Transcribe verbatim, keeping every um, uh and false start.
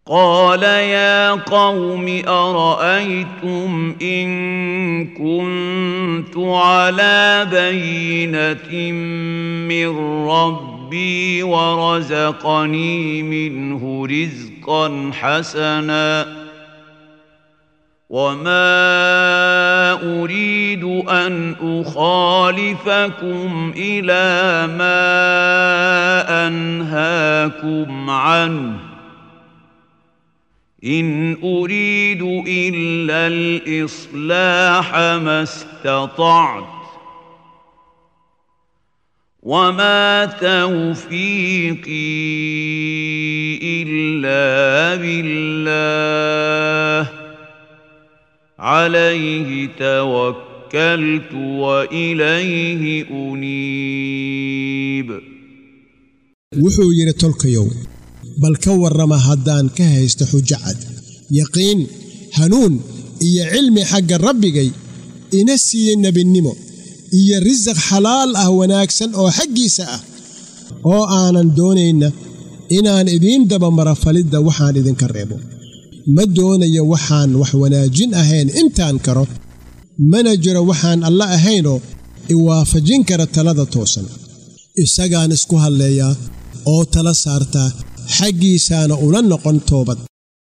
قال يا قوم أرأيتم إن كنت على بينة من ربي ورزقني منه رزقا حسنا وما أريد أن أخالفكم إلى ما أنهاكم عنه إن أريد إلا الإصلاح ما استطعت وما توفيقي إلا بالله عليه توكلت وإليه أنيب وحو يرتلقيو بل كورما هدان كهيست حجعد يقين هنون إيا علمي حق ربي إنسي النبي النمو إيا رزق حلال أهوناكسن أو حقي ساء أو آنان دونينا إنان إذين دبا مرفلد وحان إذن كريبو ما دوني وحان وحوناجين أهين إنتان كرو منجر وحان الله أهينو إوافجين كرتلادة توسن إساقان اسكوها الليا أو تلا سارتا حقي سانا أولان نقن توبت